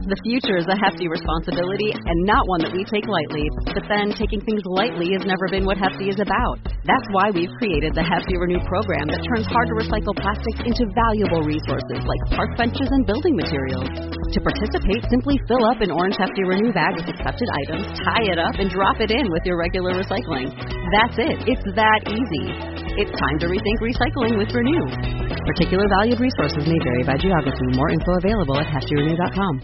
The future is a hefty responsibility and not one that we take lightly. But then taking things lightly has never been what Hefty is about. That's why we've created the Hefty Renew program that turns hard-to-recycle plastics into valuable resources like park benches and building materials. To participate, simply fill up an orange Hefty Renew bag with accepted items, tie it up, and drop it in with your regular recycling. That's it. It's that easy. It's time to rethink recycling with Renew. Particular valued resources may vary by geography. More info available at heftyrenew.com.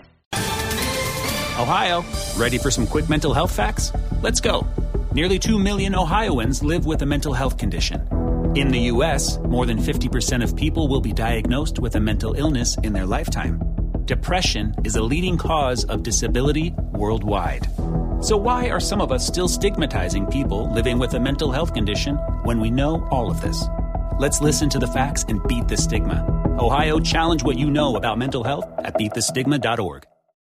Ohio, ready for some quick mental health facts? Let's go. Nearly 2 million Ohioans live with a mental health condition. In the U.S., more than 50% of people will be diagnosed with a mental illness in their lifetime. Depression is a leading cause of disability worldwide. So why are some of us still stigmatizing people living with a mental health condition when we know all of this? Let's listen to the facts and beat the stigma. Ohio, challenge what you know about mental health at beatthestigma.org.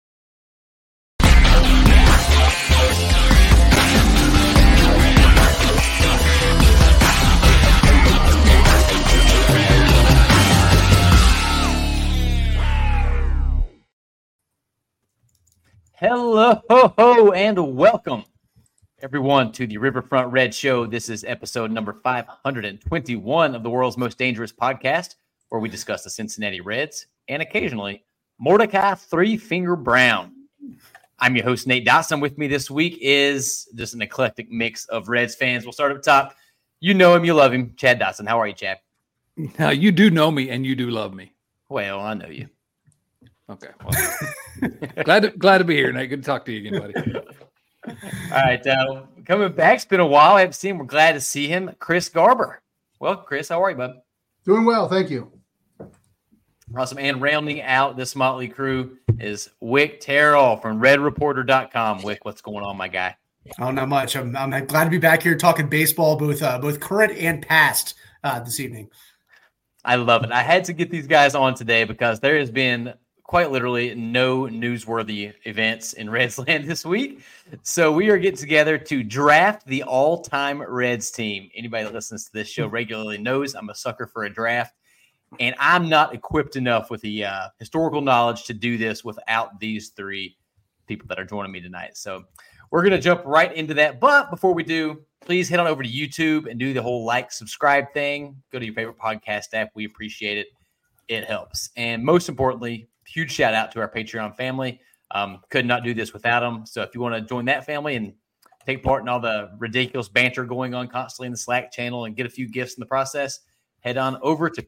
Hello and welcome everyone to the Riverfront Red Show. This is episode number 521 of the world's most dangerous podcast, where we discuss the Cincinnati Reds and occasionally Mordecai Three Finger Brown. I'm your host, Nate Dotson. With me this week is just an eclectic mix of Reds fans. We'll start up top. You know him, you love him, Chad Dotson. How are you, Chad? Now, you do know me and you do love me. Well, I know you. Okay. Well, glad to be here, Nate. Good to talk to you again, buddy. All right. Coming back. It's been a while. I haven't seen him. We're glad to see him. Chris Garber. Welcome, Chris. How are you, bud? Doing well. Thank you. Awesome. And rounding out this motley crew is Wick Terrell from redreporter.com. Wick, what's going on, my guy? Oh, not much. I'm glad to be back here talking baseball, both current and past this evening. I love it. I had to get these guys on today because there has been quite literally no newsworthy events in Reds land this week. So we are getting together to draft the all-time Reds team. Anybody that listens to this show regularly knows I'm a sucker for a draft, and I'm not equipped enough with the historical knowledge to do this without these three people that are joining me tonight. So we're going to jump right into that. But before we do, please head on over to YouTube and do the whole like, subscribe thing. Go to your favorite podcast app. We appreciate it. It helps. And most importantly, huge shout out to our Patreon family. Could not do this without them. So if you want to join that family and take part in all the ridiculous banter going on constantly in the Slack channel and get a few gifts in the process, head on over to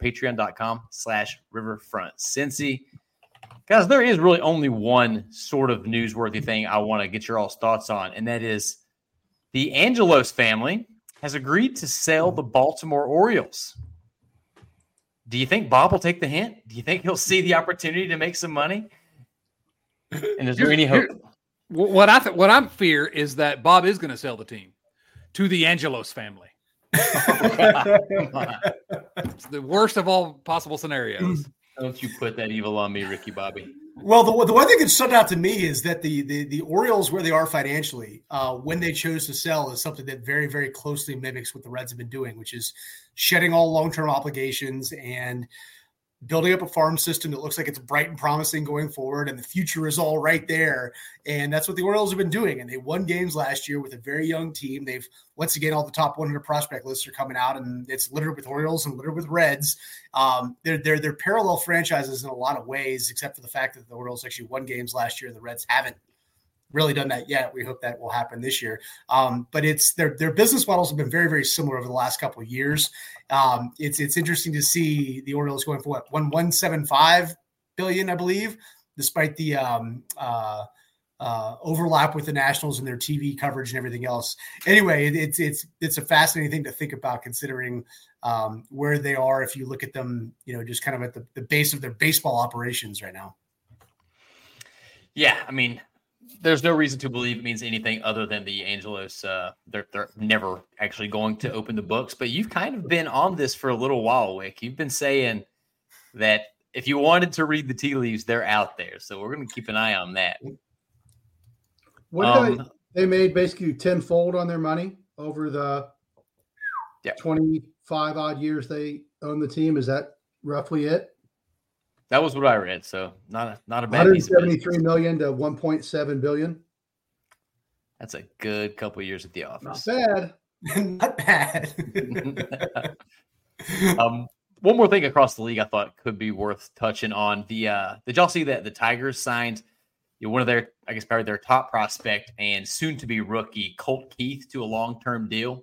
patreon.com/riverfrontcincy. Guys, there is really only one sort of newsworthy thing I want to get your all's thoughts on, and that is the Angelos family has agreed to sell the Baltimore Orioles. Do you think Bob will take the hint? Do you think he'll see the opportunity to make some money? And is there any hope? What I fear is that Bob is going to sell the team to the Angelos family. It's the worst of all possible scenarios. Don't you put that evil on me, Ricky Bobby. Well, the one thing that stood out to me is that the Orioles, where they are financially, when they chose to sell, is something that very, very closely mimics what the Reds have been doing, which is shedding all long-term obligations and building up a farm system that looks like it's bright and promising going forward, and the future is all right there. And that's what the Orioles have been doing. And they won games last year with a very young team. They've, once again, all the top 100 prospect lists are coming out, and it's littered with Orioles and littered with Reds. They're parallel franchises in a lot of ways, except for the fact that the Orioles actually won games last year and the Reds haven't really done that yet. We hope that will happen this year. But it's their business models have been very, very similar over the last couple of years. It's interesting to see the Orioles going for what, $1.175 billion, I believe, despite the overlap with the Nationals and their TV coverage and everything else. Anyway, it's a fascinating thing to think about, considering where they are if you look at them, just kind of at the base of their baseball operations right now. Yeah, I mean, there's no reason to believe it means anything other than the Angelos. They're never actually going to open the books. But you've kind of been on this for a little while, Wick. You've been saying that if you wanted to read the tea leaves, they're out there. So we're going to keep an eye on that. What they made basically tenfold on their money over the 25 odd years they own the team. Is that roughly it? That was what I read. So not a bad piece of business. $173 million to $1.7 billion. That's a good couple of years at the office. Not bad. Not bad. One more thing across the league I thought could be worth touching on. Did y'all see that the Tigers signed one of their, I guess, probably their top prospect and soon to be rookie, Colt Keith, to a long-term deal?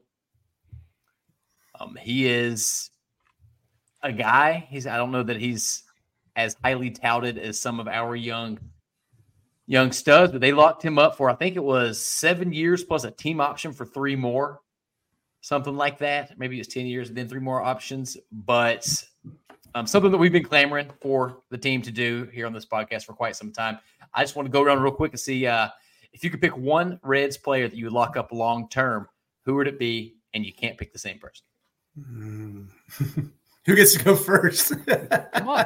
He is a guy. I don't know that he's as highly touted as some of our young studs, but they locked him up for, I think it was 7 years plus a team option for 3 more. Something like that. Maybe it's 10 years and then 3 more options. But something that we've been clamoring for the team to do here on this podcast for quite some time. I just want to go around real quick and see if you could pick one Reds player that you would lock up long term, who would it be? And you can't pick the same person. Who gets to go first? Come on.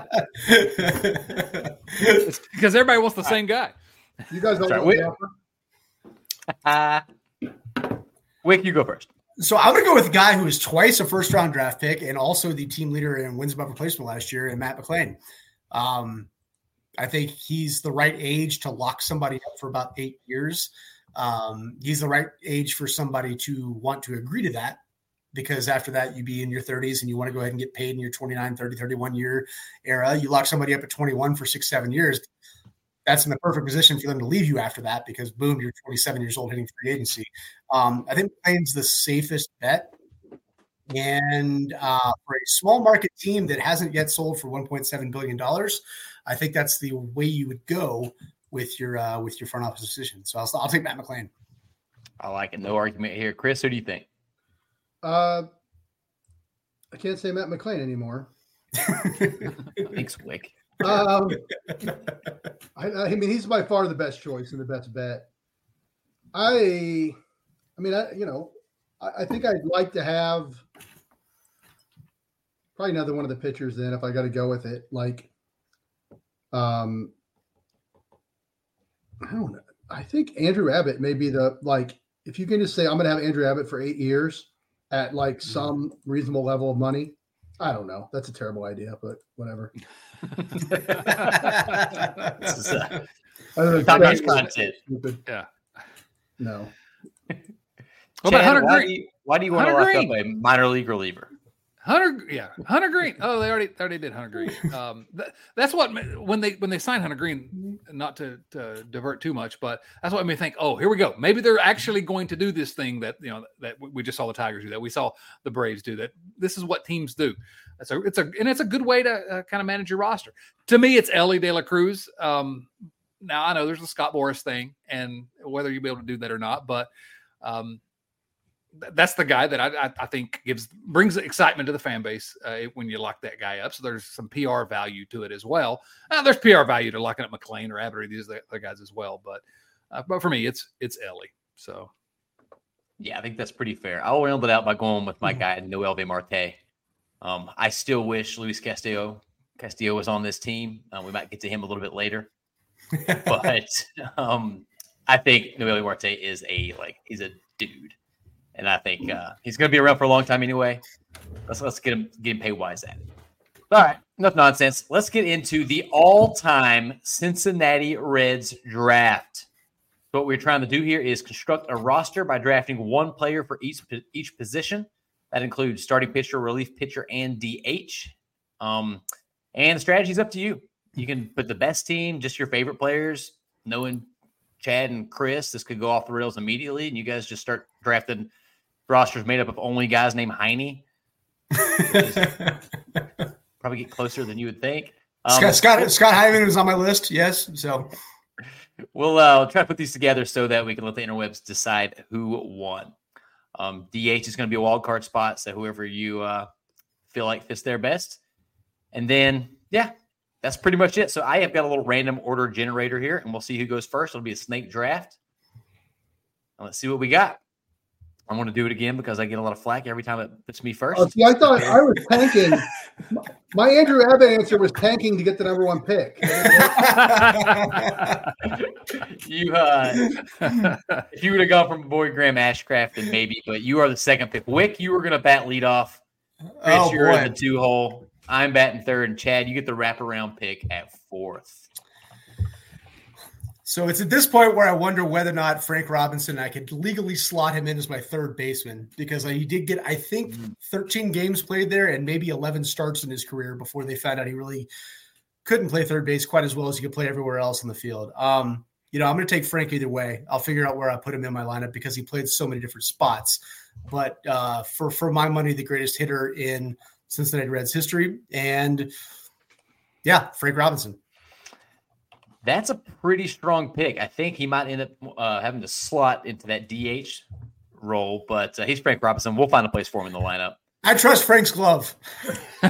It's because everybody wants the same guy. You guys don't Sorry, want the offer? Wick, you go first. So I'm going to go with a guy who was twice a first-round draft pick and also the team leader in wins above replacement last year, and Matt McClain. I think he's the right age to lock somebody up for about 8 years. He's the right age for somebody to want to agree to that, because after that, you'd be in your 30s and you want to go ahead and get paid in your 29, 30, 31-year era. You lock somebody up at 21 for 6, 7 years. That's in the perfect position for them to leave you after that, because boom, you're 27 years old hitting free agency. I think McClain's the safest bet. And for a small market team that hasn't yet sold for $1.7 billion, I think that's the way you would go with your front office decision. So I'll take Matt McClain. I like it. No argument here. Chris, who do you think? I can't say Matt McClain anymore. Thanks, Wick. I mean, he's by far the best choice and the best bet. I think I'd like to have probably another one of the pitchers then, if I got to go with it. Like, I don't know. I think Andrew Abbott may be if you can just say, I'm going to have Andrew Abbott for 8 years at like some reasonable level of money. I don't know. That's a terrible idea, but whatever. This is top-notch content. Yeah. No. What about Hunter Green? Why do you want to lock up a minor league reliever? Hunter Green. Oh, they already did Hunter Green. That's what when they signed Hunter Green. Not to divert too much, but that's what made me think. Oh, here we go. Maybe they're actually going to do this thing that that we just saw the Tigers do. That we saw the Braves do. That this is what teams do. It's a good way to kind of manage your roster. To me, it's Elly De La Cruz. Now I know there's a Scott Boras thing, and whether you'll be able to do that or not, but. That's the guy that I think brings excitement to the fan base when you lock that guy up. So there's some PR value to it as well. There's PR value to locking up McClain or Abbott or these other guys as well. But for me, it's Elly. So yeah, I think that's pretty fair. I'll round it out by going with my guy Noelvi Marte. I still wish Luis Castillo was on this team. We might get to him a little bit later, but I think Noelvi Marte is he's a dude. And I think he's going to be around for a long time anyway. Let's get him pay wise at it. All right, enough nonsense. Let's get into the all-time Cincinnati Reds draft. So what we're trying to do here is construct a roster by drafting one player for each position. That includes starting pitcher, relief pitcher, and DH. And the strategy's up to you. You can put the best team, just your favorite players. Knowing Chad and Chris, this could go off the rails immediately, and you guys just start drafting rosters made up of only guys named Heine. Probably get closer than you would think. Scott Hyman was on my list. Yes. So we'll try to put these together so that we can let the interwebs decide who won. DH is going to be a wild card spot. So whoever you feel like fits there best. And then, yeah, that's pretty much it. So I have got a little random order generator here, and we'll see who goes first. It'll be a snake draft. And let's see what we got. I'm going to do it again because I get a lot of flack every time it puts me first. Oh, see, I thought I was tanking. My Andrew Abbott answer was tanking to get the number one pick. If you would have gone from Boyd Graham Ashcraft, then maybe, but you are the second pick. Wick, you were going to bat lead off. Chris, you're in the 2 hole. I'm batting third, and Chad, you get the wraparound pick at fourth. So it's at this point where I wonder whether or not Frank Robinson, I could legally slot him in as my third baseman, because he did get, I think, 13 games played there and maybe 11 starts in his career before they found out he really couldn't play third base quite as well as he could play everywhere else in the field. I'm going to take Frank either way. I'll figure out where I put him in my lineup because he played so many different spots. But for my money, the greatest hitter in Cincinnati Reds history. And yeah, Frank Robinson. That's a pretty strong pick. I think he might end up having to slot into that DH role, but he's Frank Robinson. We'll find a place for him in the lineup. I trust Frank's glove. I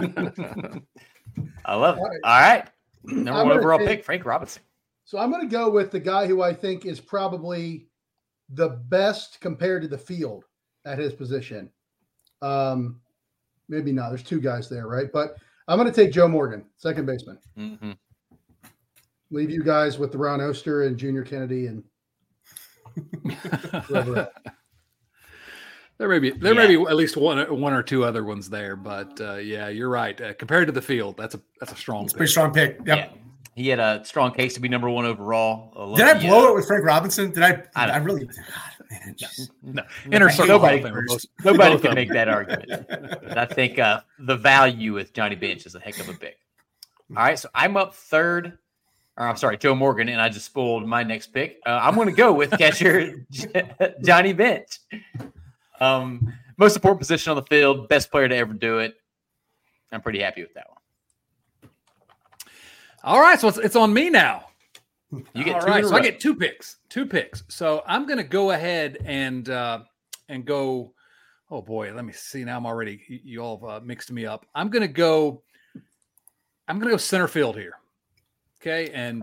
love it. All right. Number one overall pick, Frank Robinson. So I'm going to go with the guy who I think is probably the best compared to the field at his position. Maybe not. There's two guys there, right? But I'm going to take Joe Morgan, second baseman. Mm-hmm. Leave you guys with the Ron Oster and Junior Kennedy and whoever else. There may be at least one or two other ones there, but yeah, you're right. Compared to the field, that's a strong. It's a pretty strong pick. Yep. Yeah. He had a strong case to be number one overall. Did I blow it with Frank Robinson? Did I? I really. God, man, no. Inner circle. Nobody can make that argument. But I think the value with Johnny Bench is a heck of a pick. All right, so I'm up third. Or I'm sorry, Joe Morgan, and I just spoiled my next pick. I'm going to go with catcher Johnny Bench. Most important position on the field, best player to ever do it. I'm pretty happy with that one. All right, so it's on me now. You get all right, so I get two picks. So I'm going to go ahead and go. Oh boy, let me see. Now I'm already. You all have mixed me up. I'm going to go center field here. Okay, and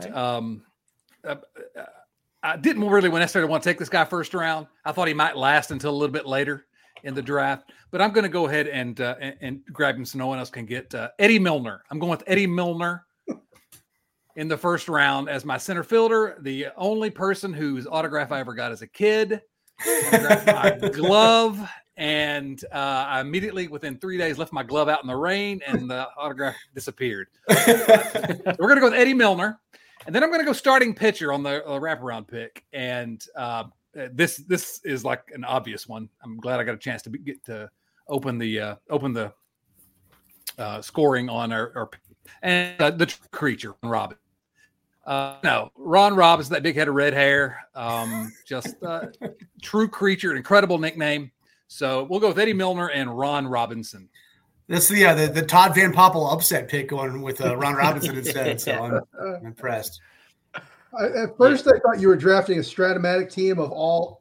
I didn't really necessarily want to take this guy first round. I thought he might last until a little bit later in the draft, but I'm going to go ahead and grab him so no one else can get Eddie Milner. I'm going with Eddie Milner in the first round as my center fielder, the only person whose autograph I ever got as a kid. My glove, and I immediately, within 3 days, left my glove out in the rain, and the autograph disappeared. So we're going to go with Eddie Milner, and then I'm going to go starting pitcher on the wraparound pick. And this is like an obvious one. I'm glad I got a chance to get to open the scoring on our and the creature, Robin. Ron Robinson, that big head of red hair, just true creature, an incredible nickname. So we'll go with Eddie Milner and Ron Robinson. That's the Todd Van Poppel upset pick going with Ron Robinson instead. So I'm impressed. At first, I thought you were drafting a Stratomatic team of all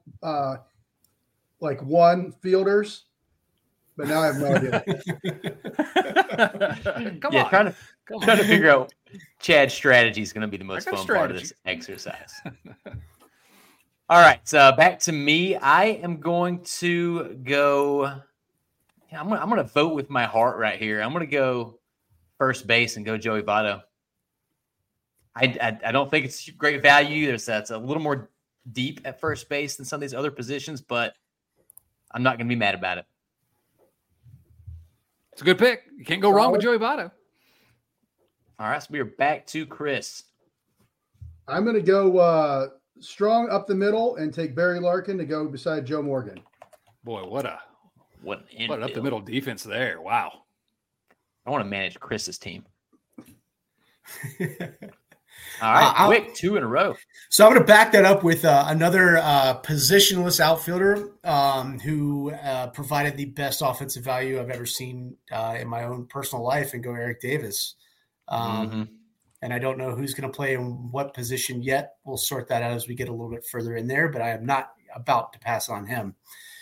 one fielders, but now I have no idea. Come on. Trying to figure out Chad's strategy is going to be the most fun part of this exercise. All right, so back to me. I am going to go. I'm going to vote with my heart right here. I'm going to go first base and go Joey Votto. I don't think it's great value. That's a little more deep at first base than some of these other positions, but I'm not going to be mad about it. It's a good pick. You can't go wrong with Joey Votto. All right, so we are back to Chris. I'm going to go strong up the middle and take Barry Larkin to go beside Joe Morgan. Boy, what an up the middle defense there. Wow. I want to manage Chris's team. All right, quick, 2 in a row. So I'm going to back that up with another positionless outfielder who provided the best offensive value I've ever seen in my own personal life, and go Eric Davis. And I don't know who's going to play in what position yet. We'll sort that out as we get a little bit further in there, but I am not about to pass on him.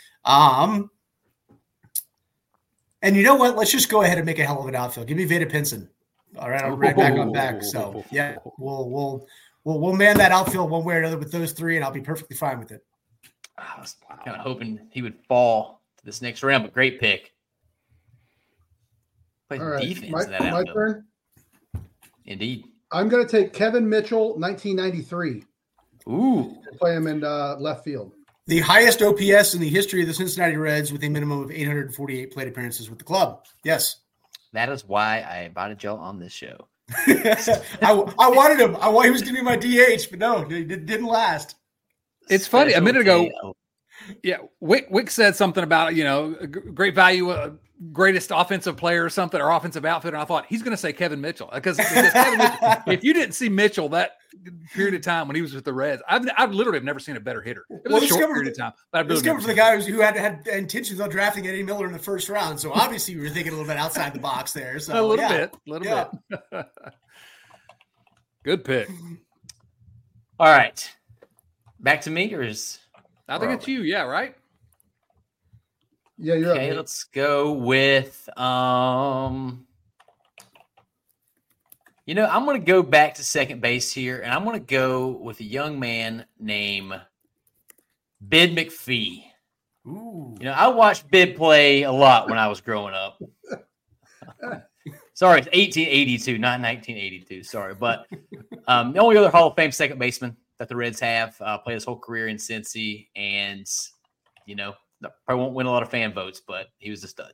And you know what? Let's just go ahead and make a hell of an outfield. Give me Vada Pinson. All right, I'm right back on back. So yeah, we'll man that outfield one way or another with those three, and I'll be perfectly fine with it. I was kind of hoping he would fall to this next round, but great pick. Play defense in that outfield. My turn. Indeed. I'm going to take Kevin Mitchell, 1993. Ooh. Play him in left field. The highest OPS in the history of the Cincinnati Reds with a minimum of 848 plate appearances with the club. Yes. That is why I invited y'all on this show. I wanted him. He was going to be my DH, but no, it didn't last. It's funny. A minute ago, Special yeah, Wick said something about, great value, greatest offensive player or something, or offensive outfitter. And I thought he's going to say Kevin Mitchell because Kevin Mitchell, if you didn't see Mitchell that period of time when he was with the Reds, I've literally have never seen a better hitter. It was a short period of time. But It was coming for the guy who had intentions of drafting Eddie Miller in the first round. So obviously we were thinking a little bit outside the box there. So a little bit. Good pick. All right. Back to me, or is I think it's you. Yeah, right? Yeah, you're okay? up. Let's go with I'm going to go back to second base here, and I'm going to go with a young man named Bid McPhee. Ooh. I watched Bid play a lot when I was growing up. Sorry, it's 1882, not 1982. Sorry, but the only other Hall of Fame second baseman that the Reds have played his whole career in Cincy, and probably won't win a lot of fan votes, but he was a stud.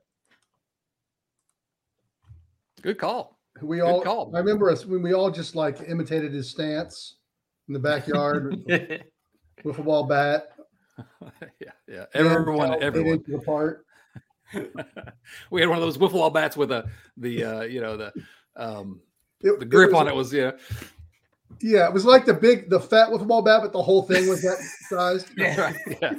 Good call. We Good all call. I remember us when we all just like imitated his stance in the backyard with a ball bat. Yeah. Everyone. Apart. We had one of those wiffle ball bats with the grip on it was Yeah, it was like the fat wiffle ball bat, but the whole thing was that size. Yeah.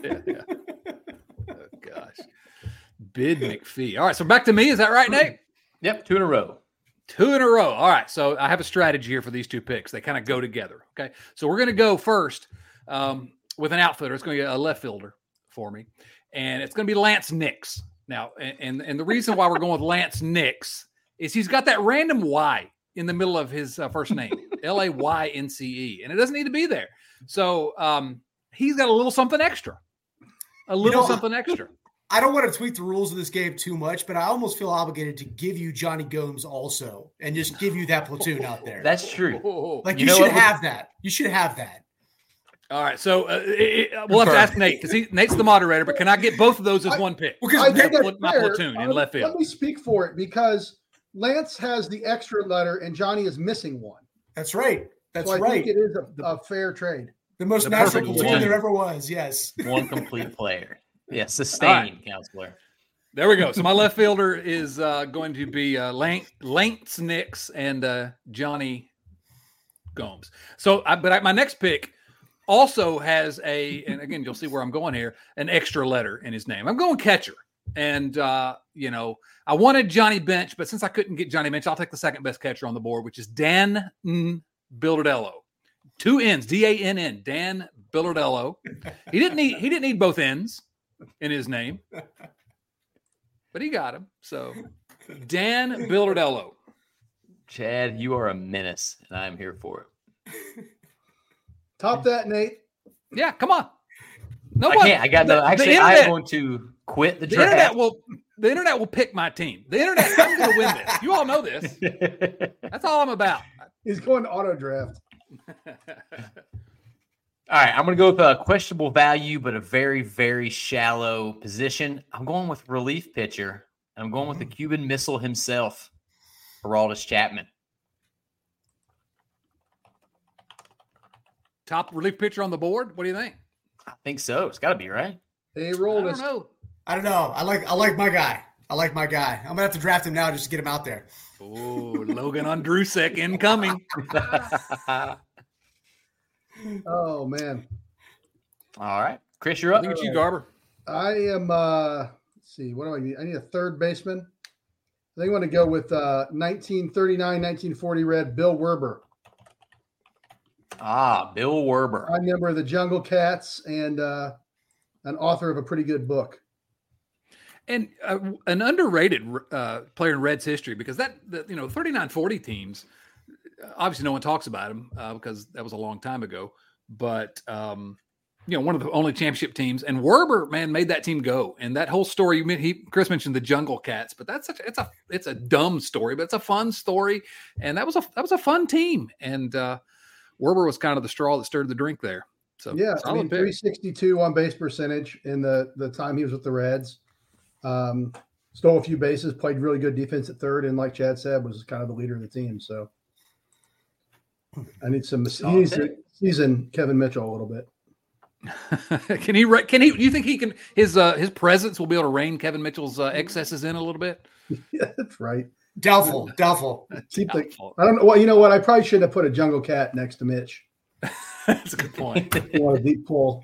Oh, gosh. Bid McPhee. All right, so back to me. Is that right, Nate? Yep, 2 in a row. 2 in a row. All right, so I have a strategy here for these 2 picks. They kind of go together. Okay, so we're going to go first with an outfitter. It's going to be a left fielder for me, and it's going to be Lance Nix. Now, and the reason why we're going with Lance Nix is he's got that random Y in the middle of his first name, Laynce, and it doesn't need to be there. So he's got a little something extra. Something extra. I don't want to tweak the rules of this game too much, but I almost feel obligated to give you Johnny Gomes also and just give you that platoon out there. That's true. You should have that. You should have that. All right, so we'll have to ask Nate because Nate's the moderator. But can I get both of those as one pick? I think that's my fair. platoon in left field. Let me speak for it because Lance has the extra letter and Johnny is missing one. That's right. That's so I right. think it is a fair trade. The most natural platoon there ever was. Yes. One complete player. Yeah, sustained, counselor. There we go. So my left fielder is going to be Lance Nix and Johnny Gomes. So, my next pick also has and again, you'll see where I'm going here, an extra letter in his name. I'm going catcher. And, I wanted Johnny Bench, but since I couldn't get Johnny Bench, I'll take the second best catcher on the board, which is Dan Bildardello. 2 N's, D-A-N-N, Dan Bildardello. He didn't need both N's in his name, but he got him. So Dan Bildardello. Chad, you are a menace, and I'm here for it. Top that, Nate. Yeah, come on. No, I can't. I got no. Actually, I'm going to quit the draft. The internet will pick my team. The internet, I'm going to win this. You all know this. That's all I'm about. He's going to auto draft. All right, I'm going to go with a questionable value, but a very, very shallow position. I'm going with relief pitcher. I'm going with the Cuban Missile himself, Aroldis Chapman. Top relief pitcher on the board. What do you think? I think so. It's got to be, right? Hey, Aroldis. I don't know. I like my guy. I'm gonna have to draft him now just to get him out there. Oh, Logan Ondrusek incoming. Oh man. All right, Chris, you're up. Look at you, Garber. I am. Let's see. What do I need? I need a third baseman. I think I want to go with 1939, 1940 Red Bill Werber. Bill Werber. I'm a member of the Jungle Cats and an author of a pretty good book. And an underrated player in Reds history because the 39-40 teams, obviously no one talks about them because that was a long time ago. But one of the only championship teams, and Werber, man, made that team go. And that whole story, Chris mentioned the Jungle Cats, but it's a dumb story, but it's a fun story. And that was a fun team. And Werber was kind of the straw that stirred the drink there. So yeah, 362 on base percentage in the time he was with the Reds. stole a few bases, played really good defense at third, and like Chad said, was kind of the leader of the team. So I need he needs to season Kevin Mitchell a little bit. Can he? Do you think he can? His presence will be able to rein Kevin Mitchell's excesses in a little bit. Yeah, that's right. Doubtful. I don't know. Well, you know what? I probably should have put a jungle cat next to Mitch. That's a good point. You want a deep pull.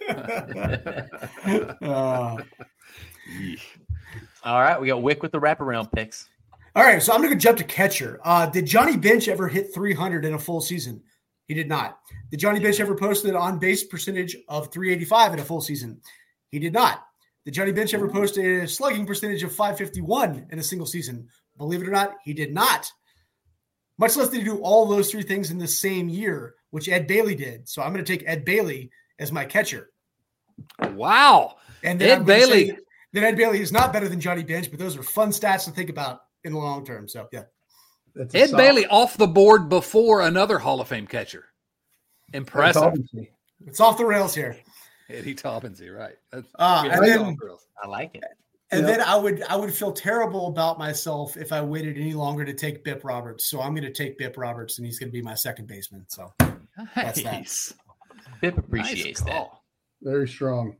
All right, we got Wick with the wraparound picks. All right, so I'm going to jump to catcher. Did Johnny Bench ever hit 300 in a full season? He did not. Did Johnny Bench ever post an on-base percentage of 385 in a full season? He did not. Did Johnny Bench ever post a slugging percentage of 551 in a single season? Believe it or not, he did not. Much less did he do all those three things in the same year, which Ed Bailey did. So I'm going to take Ed Bailey as my catcher. Wow. And then Ed Bailey is not better than Johnny Bench, but those are fun stats to think about in the long term. So, yeah. Ed Bailey off the board before another Hall of Fame catcher. Impressive. It's off the rails here. Eddie Taubency, right. I like it. And then I would feel terrible about myself if I waited any longer to take Bip Roberts. So I'm going to take Bip Roberts, and he's going to be my second baseman. So that's that. Bip appreciates that. Very strong.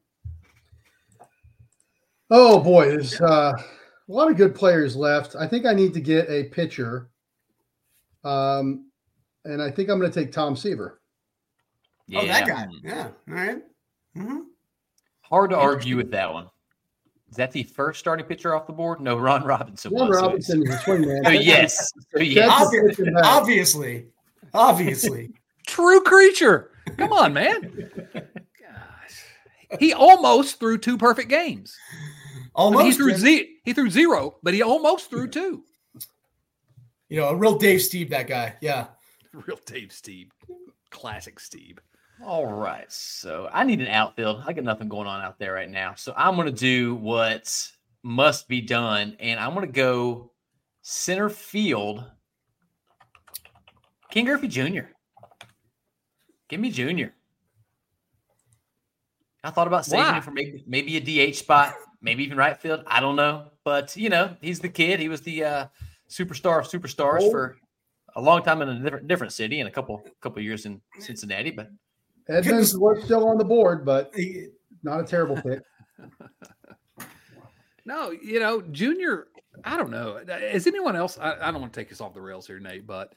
Oh, boy. There's a lot of good players left. I think I need to get a pitcher. And I think I'm going to take Tom Seaver. Yeah. Oh, that guy. Yeah. All right. Mm-hmm. Hard to argue with that one. Is that the first starting pitcher off the board? No, Ron Robinson. Ron Robinson is a swingman. Yes. Obviously. True creature. Come on, man. Gosh. He almost threw 2 perfect games. Almost. I mean, he threw 0, but he almost threw 2. You know, a real Dave Steve, that guy. Yeah. Real Dave Steve. Classic Steve. All right. So I need an outfield. I got nothing going on out there right now. So I'm going to do what must be done. And I'm going to go center field. King Griffey Jr. Give me Jr. I thought about saving him for maybe a DH spot, maybe even right field. I don't know. But, you know, he's the kid. He was the superstar of superstars for a long time in a different city and a couple years in Cincinnati. But Edmonds was still on the board, but not a terrible pick. No, you know, Junior, I don't know. Is anyone else? I don't want to take us off the rails here, Nate, but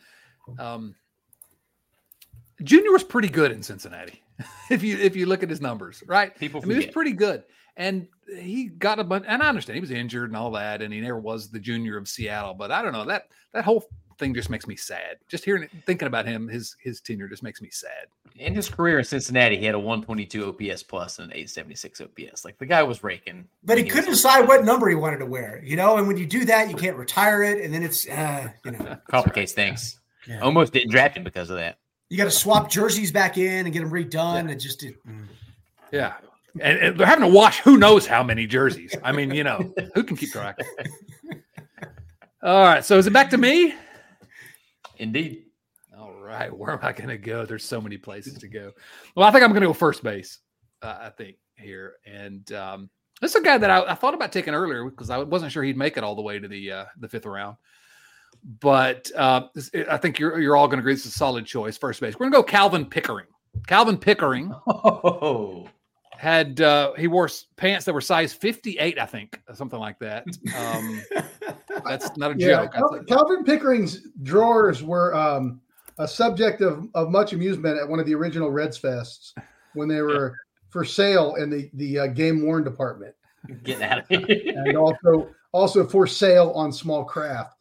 Junior was pretty good in Cincinnati. if you look at his numbers, right? He was pretty good. And he got a bunch, and I understand he was injured and all that, and he never was the Junior of Seattle. But I don't know, that whole thing just makes me sad. Just thinking about him, his tenure just makes me sad. In his career in Cincinnati, he had a 122 OPS plus and an 876 OPS. Like, the guy was raking. But he couldn't decide what number he wanted to wear, you know? And when you do that, you can't retire it. And then it's, complicates things. Yeah. Almost didn't draft him because of that. You got to swap jerseys back in and get them redone. Yeah. And just, yeah. And they're having to wash who knows how many jerseys. I mean, you know, who can keep track? All right. So is it back to me? Indeed. All right. Where am I going to go? There's so many places to go. Well, I think I'm going to go first base, I think, here. And this is a guy that I thought about taking earlier because I wasn't sure he'd make it all the way to the 5th round. But I think you're all going to agree this is a solid choice, first base. We're going to go Calvin Pickering. Calvin Pickering had he wore pants that were size 58, I think, something like that. That's not a joke. Calvin Pickering's drawers were a subject of much amusement at one of the original Reds Fests when they were for sale in the game worn department. Get out of here. And also for sale on small craft.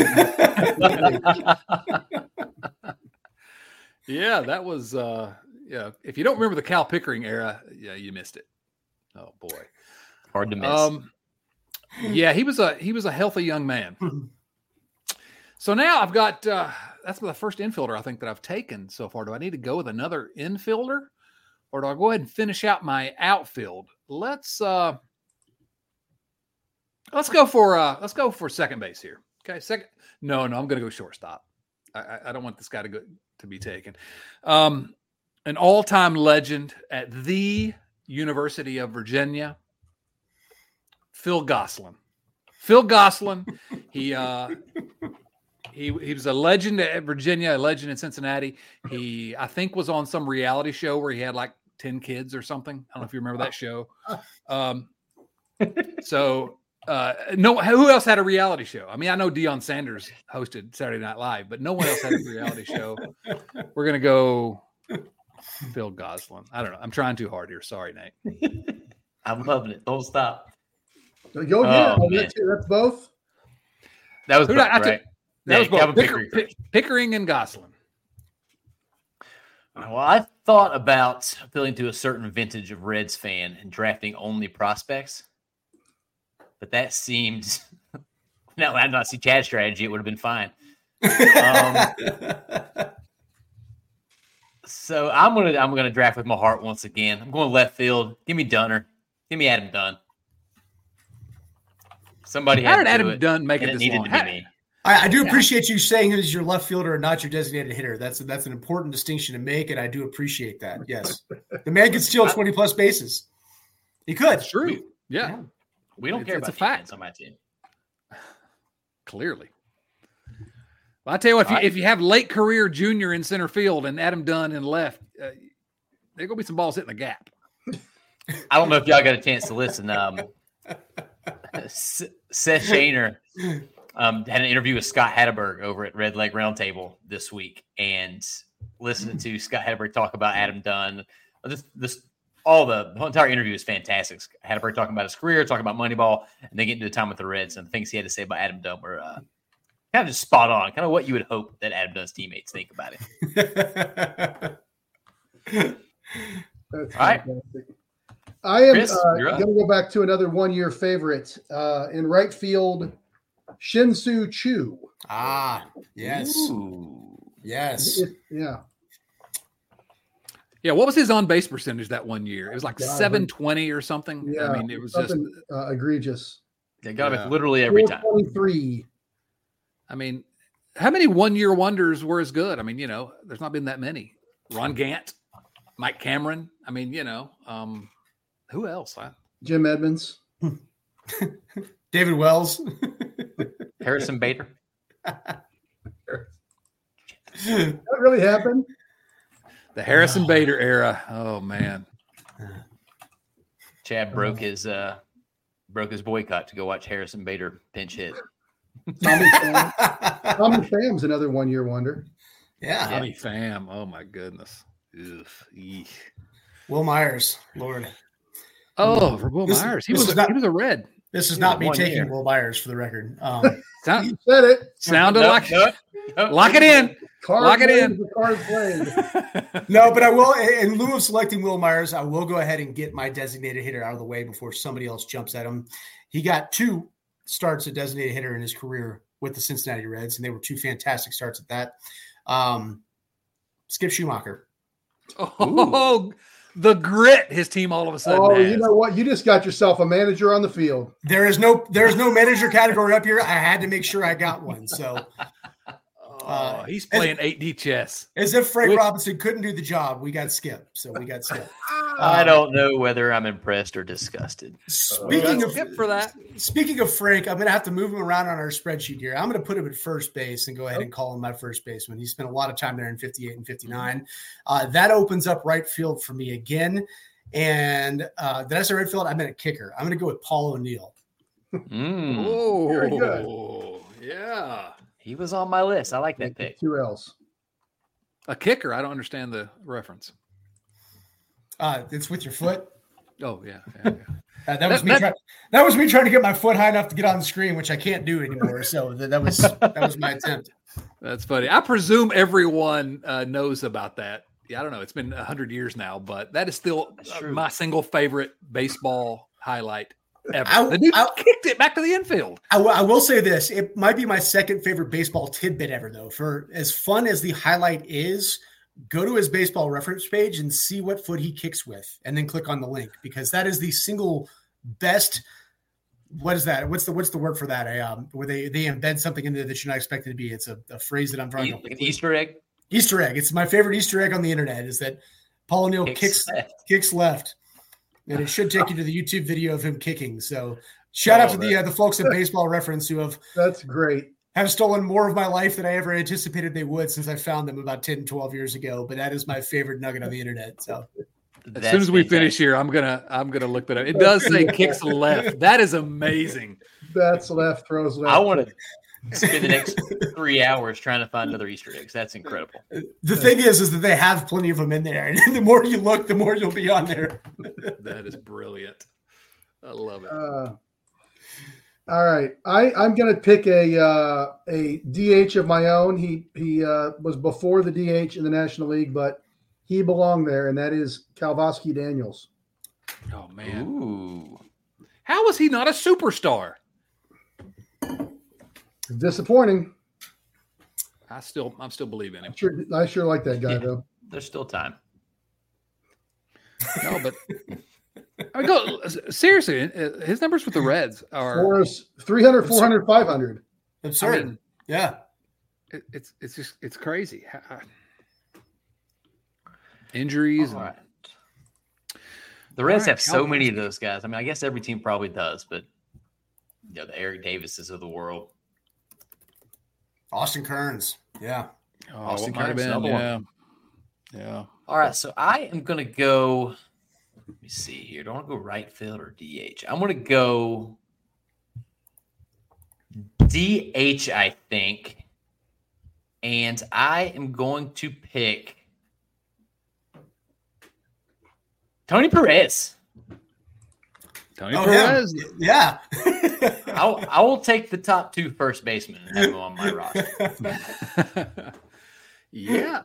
Yeah, that was if you don't remember the Cal Pickering era, you missed it. Oh boy. Hard to miss. Yeah, he was a healthy young man. So now I've got that's the first infielder I think that I've taken so far. Do I need to go with another infielder, or do I go ahead and finish out my outfield? Let's go for second base here. Okay, second. No, I'm going to go shortstop. I don't want this guy to be taken. An all-time legend at the University of Virginia, Phil Gosselin. Phil Gosselin. He was a legend at Virginia, a legend in Cincinnati. He, I think, was on some reality show where he had like 10 kids or something. I don't know if you remember that show. No, who else had a reality show? I mean, I know Deion Sanders hosted Saturday Night Live, but no one else had a reality show. We're going to go Phil Gosselin. I don't know. I'm trying too hard here. Sorry, Nate. I'm loving it. Don't stop. Go ahead. That's both. That was both, right? That was both. Calvin Pickering and Gosselin. Well, I thought about appealing to a certain vintage of Reds fan and drafting only prospects, but that seemed no. I did not see Chad's strategy. It would have been fine. So I'm gonna draft with my heart once again. I'm going left field. Give me Dunner. Give me Adam Dunn. Somebody How had did to do Adam it, Dunn make and it it this needed long? to be me. I do appreciate you saying he's your left fielder and not your designated hitter. That's an important distinction to make, and I do appreciate that. Yes, the man could steal 20-plus bases. He could. It's true. Yeah. We don't care It's about a fact. defense on my team. Clearly. Well, I tell you what, if you have late career junior in center field and Adam Dunn in left, there's going to be some balls hitting the gap. I don't know if y'all got a chance to listen. Seth Shaner had an interview with Scott Hatteberg over at Red Leg Roundtable this week, and listening to Scott Hatteberg talk about Adam Dunn, the whole entire interview is fantastic. Hatteberg talking about his career, talking about Moneyball, and they get into the time with the Reds, and the things he had to say about Adam Dunn were kind of just spot on, kind of what you would hope that Adam Dunn's teammates think about it. That's All right. fantastic. I am Chris, you're up. going to go back to another one-year favorite in right field, Shin-Soo Choo. Ah, yes. Ooh. Yes. Yeah. Yeah, what was his on-base percentage that one year? It was like God, 720 or something. Yeah. I mean, it was just something egregious. They got it literally every time. 423. I mean, how many one-year wonders were as good? I mean, there's not been that many. Ron Gant, Mike Cameron. I mean, who else? Jim Edmonds. David Wells. Harrison Bader. That really happened? The Harrison Bader era. Oh, man. Chad broke his boycott to go watch Harrison Bader pinch hit. Tommy Pham's another one-year wonder. Yeah. Tommy Pham. Oh, my goodness. Ugh. Eek. Will Myers, Lord. Oh, for Will Myers. He was a Red. This is not me 1 taking year. Will Myers for the record. You said it. Sounded Nope, like nope. lock it in. Lock it in. The card played. No, but I will, in lieu of selecting Will Myers, I will go ahead and get my designated hitter out of the way before somebody else jumps at him. He got 2 starts at designated hitter in his career with the Cincinnati Reds, and they were 2 fantastic starts at that. Skip Schumacher. Oh, the grit his team all of a sudden has. You know what? You just got yourself a manager on the field. There's no manager category up here. I had to make sure I got one. So He's playing 8D chess. As if Frank Robinson couldn't do the job, we got Skip. So we got Skip. I don't know whether I'm impressed or disgusted. Speaking of Skip for that. Speaking of Frank, I'm going to have to move him around on our spreadsheet here. I'm going to put him at first base and go ahead and call him my first baseman. He spent a lot of time there in 58 and 59. That opens up right field for me again. And did I say right field? I meant a kicker. I'm going to go with Paul O'Neill. Oh, Very good. Yeah. He was on my list. I like that pick. Who else? A kicker. I don't understand the reference. It's with your foot. Oh, yeah. That was me trying to get my foot high enough to get on the screen, which I can't do anymore. So that was my attempt. That's funny. I presume everyone knows about that. Yeah, I don't know. It's been 100 years now, but that is still my single favorite baseball highlight ever. The dude kicked it back to the infield. I will say this. It might be my second favorite baseball tidbit ever, though. For as fun as the highlight is, go to his baseball reference page and see what foot he kicks with, and then click on the link, because that is the single best. What is that? What's the word for that? Where they embed something in there that you're not expected to be. It's a phrase that I'm drawing up. Like an Easter egg? Easter egg. It's my favorite Easter egg on the internet is that Paul O'Neill kicks left. And it should take you to the YouTube video of him kicking. So Shout out to the folks at Baseball Reference who That's great. Have stolen more of my life than I ever anticipated they would since I found them about 10, 12 years ago. But that is my favorite nugget on the internet. So as soon as we finish here, I'm gonna look that up. It does say kicks left. That is amazing. Bats left, throws left. I want to spend the next 3 hours trying to find another Easter eggs. That's incredible. The thing is that they have plenty of them in there, and the more you look, the more you'll be on there. That is brilliant. I love it. All right, I'm going to pick a DH of my own. He was before the DH in the National League, but he belonged there, and that is Calvosky Daniels. Oh man, Ooh. How was he not a superstar? Disappointing. I'm still believing him. I sure like that guy though. There's still time. No, but I mean, go seriously. His numbers with the Reds are 300, 400, 500. Absurd. I mean, yeah, it's crazy. Injuries. All right. The Reds have so many of those guys. I mean, I guess every team probably does, but the Eric Davises of the world. Austin Kearns. Yeah. Austin might have Kearns, been. Yeah. All right, so I am going to go. Let me see here. Do I want to go right field or DH? I'm going to go DH, I think. And I am going to pick Tony Perez. Tony Perez. Yeah. I will take the top 2 first basemen and have them on my roster. Yeah.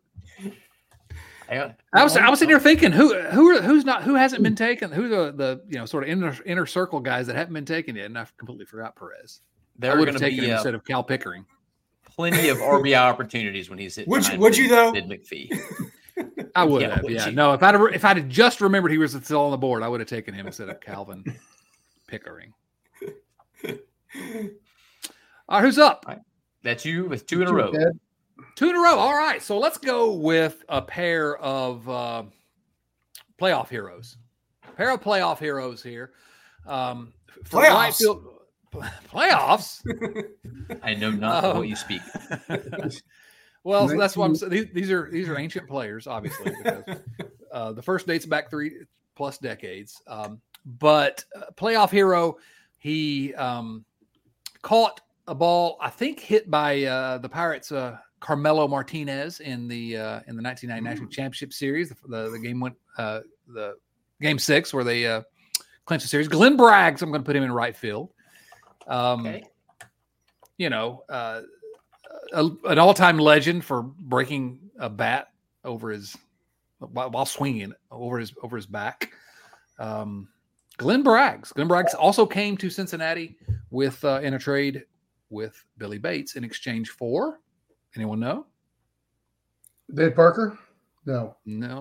I was sitting here thinking who hasn't been taken, who the sort of inner circle guys that haven't been taken yet, and I completely forgot Perez. There I are would going have to taken be him instead of Cal Pickering. Plenty of RBI opportunities when he's hit. Would you though? Mid McPhee. I would Yeah, have. would Yeah. you? No, if I'd have just remembered he was still on the board, I would have taken him instead of Calvin Pickering. All right, who's up? That's you with 2 in a row. Ted. 2 in a row. All right. So let's go with a pair of playoff heroes. Here. For Playoffs? right field, playoffs? I know not of what you speak. Well, so that's what I'm saying. These are ancient players, obviously, because the first dates back 3+ decades. But playoff hero, he caught a ball, I think, hit by the Pirates' Carmelo Martinez in the 1990 National Championship Series. The game went the Game 6 where they clinched the series. Glenn Braggs, I'm going to put him in right field. Okay. An all-time legend for breaking a bat over his while swinging over his back. Glenn Braggs. Glenn Braggs also came to Cincinnati with in a trade with Billy Bates in exchange for, anyone know? Dave Parker? No.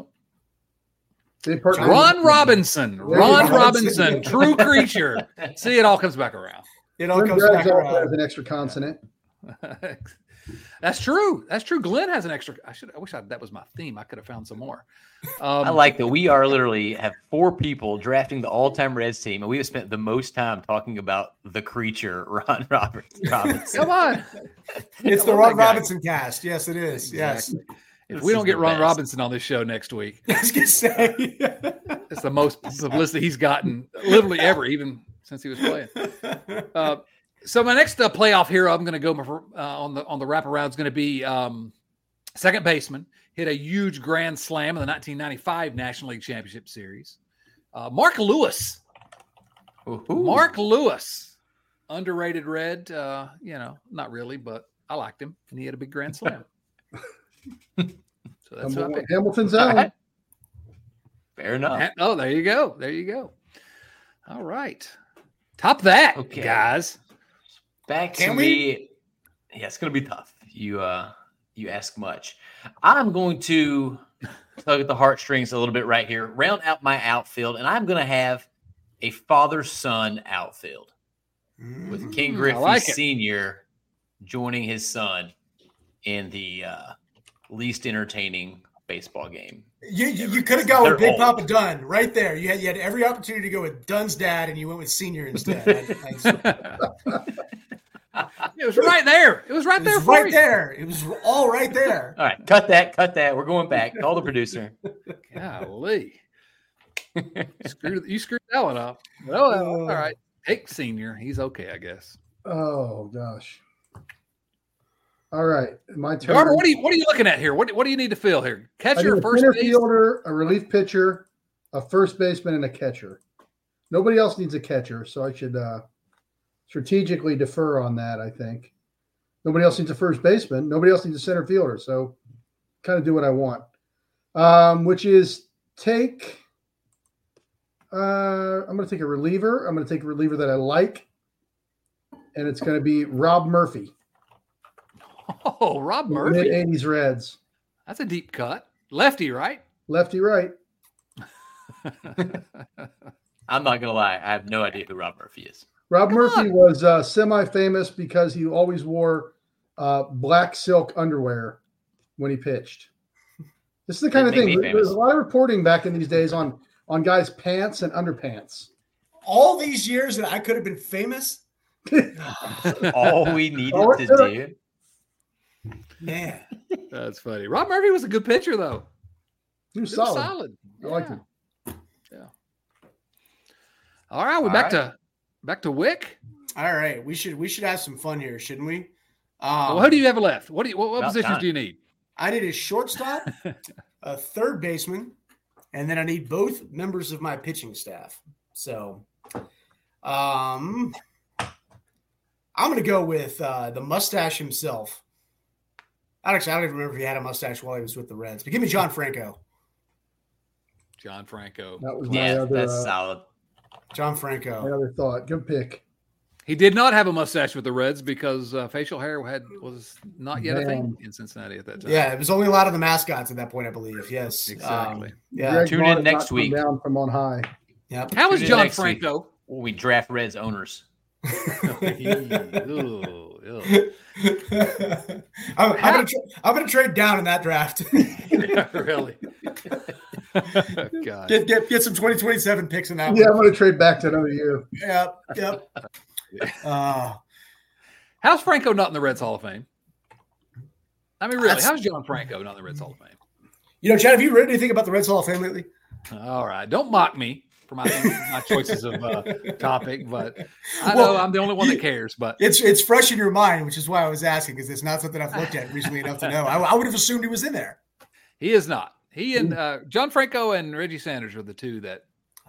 Dave Parker. Ron Robinson. True creature. See, it all comes back around. It all Glenn comes Braggs back also around. has an extra consonant. That's true. Glenn has an extra. I wish that was my theme. I could have found some more. I like that we are literally have 4 people drafting the all-time Reds team, and we have spent the most time talking about the creature, Ron Robinson. Come on. It's the Ron Robinson cast. Yes, it is. Exactly. Yes. If we don't get Ron Robinson on this show next week, I was going to say. it's the most publicity he's gotten literally ever, even since he was playing. So my next playoff hero, I'm going to go on the wraparound, is going to be second baseman. Hit a huge grand slam in the 1995 National League Championship Series. Mark Lewis. Ooh. Mark Lewis, underrated Red. Not really, but I liked him, and he had a big grand slam. So that's what I picked. Hamilton's own. Right. Fair enough. Oh, there you go. All right. Top that, Okay. guys. Back to Can me. Yeah, it's going to be tough. You ask much. I'm going to tug at the heartstrings a little bit right here, round out my outfield, and I'm going to have a father-son outfield with King Griffey like it. Sr. joining his son in the least entertaining baseball game. You could have gone with They're Big Papa Dunn right there. You had every opportunity to go with Dunn's dad, and you went with Senior instead. It was right there. It was right there. Right there. It was all right there. All right, cut that. We're going back. Call the producer. Golly. You screwed that one up. Oh, all right. Take Senior. He's okay, I guess. Oh gosh. All right, my turn. Garber, what are you looking at here? What do you need to fill here? I need Catcher, a first center base. fielder, a relief pitcher, a first baseman, and a catcher. Nobody else needs a catcher, so I should strategically defer on that. I think nobody else needs a first baseman. Nobody else needs a center fielder. So kind of do what I want, which is take. I'm going to take a reliever. I'm going to take a reliever that I like, and it's going to be Rob Murphy. Oh, Rob Murphy. Mid-'80s Reds. That's a deep cut. Lefty, right? Lefty, right. I'm not gonna lie, I have no idea who Rob Murphy is. Rob Murphy was semi-famous because he always wore black silk underwear when he pitched. This is the kind of thing. There's a lot of reporting back in these days on guys' pants and underpants. All these years that I could have been famous. All we needed to do. Man, that's funny. Rob Murphy was a good pitcher, though. He was solid. I liked him. Yeah. All right, we're back to Wick. All right, we should have some fun here, shouldn't we? Well, who do you have left? What positions do you need? I need a shortstop, a third baseman, and then I need both members of my pitching staff. So, I'm going to go with the mustache himself. Actually, I don't even remember if he had a mustache while he was with the Reds. But give me John Franco. John Franco. That was that's solid. John Franco. My other thought. Good pick. He did not have a mustache with the Reds because facial hair was not yet a thing in Cincinnati at that time. Yeah, it was only allowed to the mascots at that point, I believe. Yes, exactly. Yeah, tune in next week. Down from on high. Yep. How was John Franco? We draft Reds owners. I'm gonna trade down in that draft. Really? God. Get some 2027 picks in that one. Yeah, I'm gonna trade back to another year. Yep. How's Franco not in the Reds Hall of Fame? I mean, really, how's John Franco not in the Reds Hall of Fame? You know, Chad, have you read anything about the Reds Hall of Fame lately? All right, don't mock me for my choices of topic, but I know I'm the only one that cares. But it's fresh in your mind, which is why I was asking, because it's not something I've looked at recently enough to know. I would have assumed he was in there. He is not. He and John Franco and Reggie Sanders are the two that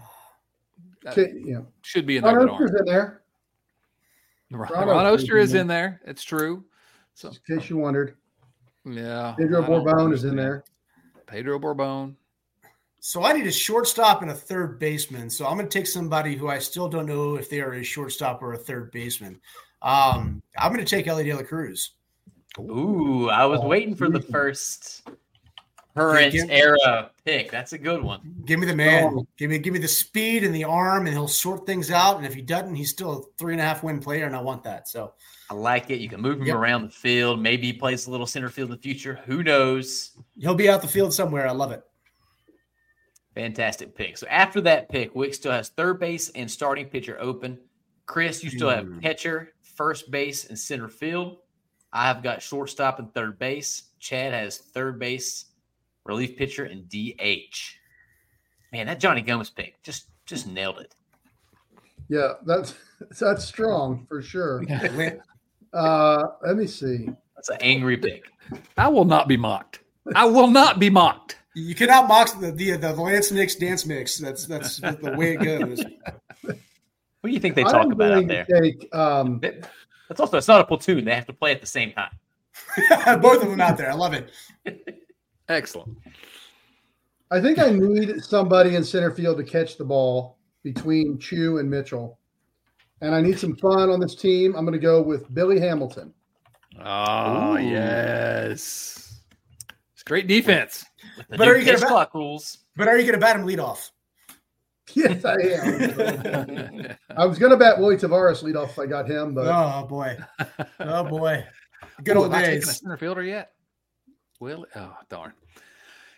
should be in there. Ron Oster's in there. Ron Oster is in there. It's true. So, in case you wondered. Yeah. Pedro Borbon is in there. Pedro Borbon. So I need a shortstop and a third baseman. So I'm going to take somebody who I still don't know if they are a shortstop or a third baseman. I'm going to take Ellie De La Cruz. Ooh, I was waiting for the first current era pick. That's a good one. Give me the man. Give me the speed and the arm, and he'll sort things out. And if he doesn't, he's still a 3.5 win player, and I want that. So I like it. You can move him around the field. Maybe he plays a little center field in the future. Who knows? He'll be out the field somewhere. I love it. Fantastic pick. So after that pick, Wick still has third base and starting pitcher open. Chris, you still have catcher, first base, and center field. I've got shortstop and third base. Chad has third base, relief pitcher, and DH. Man, that Johnny Gomez pick just nailed it. Yeah, that's strong for sure. Let me see. That's an angry pick. I will not be mocked. I will not be mocked. You cannot mock the Lance Nix dance mix. That's the way it goes. What do you think they talk about out there? It's not a platoon. They have to play at the same time. Both of them out there. I love it. Excellent. I think I need somebody in center field to catch the ball between Chu and Mitchell. And I need some fun on this team. I'm going to go with Billy Hamilton. Oh, yes. It's great defense. But are you going to bat him leadoff? Yes, I am. I was going to bat Willie Tavares leadoff if I got him, but oh boy, good old days. A center fielder yet? Will? Oh darn.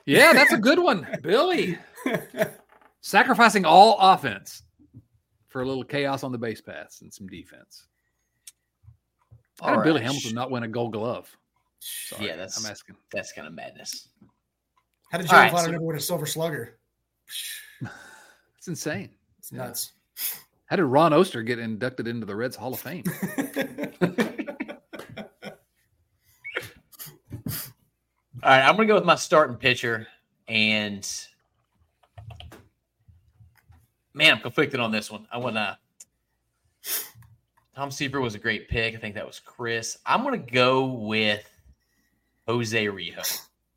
Yeah, that's a good one, Billy. Sacrificing all offense for a little chaos on the base paths and some defense. How did Billy Hamilton not win a Gold Glove? Sorry, Yeah, I'm asking. That's kind of madness. How did Joey Votto never win a Silver Slugger? It's insane. It's nuts. How did Ron Oster get inducted into the Reds Hall of Fame? All right, I'm going to go with my starting pitcher. And, man, I'm conflicted on this one. I want to – Tom Seaver was a great pick. I think that was Chris. I'm going to go with Jose Rijo.